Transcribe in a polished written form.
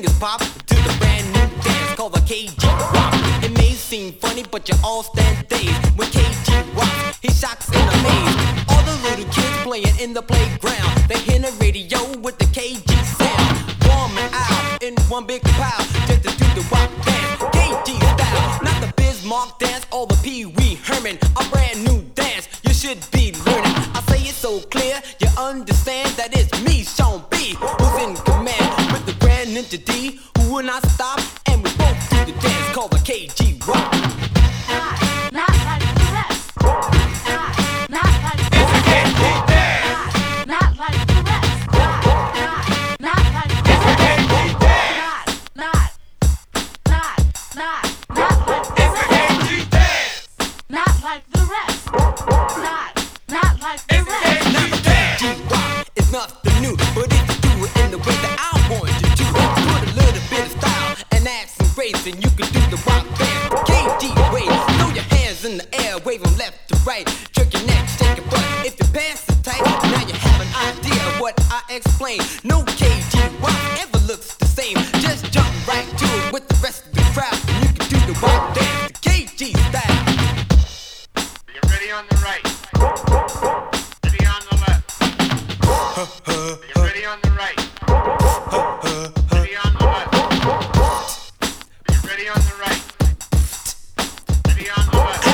fingers pop to the brand new dance called the KG Rock. It may seem funny, but you all stand dazed when KG rocks. He shocks and amazed all the little kids playing in the playground. They hear the radio with the KG sound, warming out in one big pile just to do the rock dance, KG style. Not the Bismarck dance or the Pee Wee Herman, a brand new dance you should be learning. I say it so clear, you understand that it's me, Sean B, who's in command with the Grand Ninja D, who will not stop, and we both do the dance called the KG Rock. Not like the rest. Not like the rest. Not like the rest. Not like the rest. Not like the rest. Not like the rest. Not like the rest. Now the KG Rock is nothing new, but if you do it in the way that I want you to, put a little bit of style and add some grace, and you can do the rock dance KG way. Throw your hands in the air, wave them left to right, jerk your neck, shake your butt. If your pants are tight, now you have an idea of what I explain. No KG Rock ever looks the same. Just jump right to it with the rest of the crowd, and you can do the rock dance, the KG style. Are you ready on the right? Ready on the left? Are you ready on the right? Ready on the left? Are you ready on the right? Ready on the left?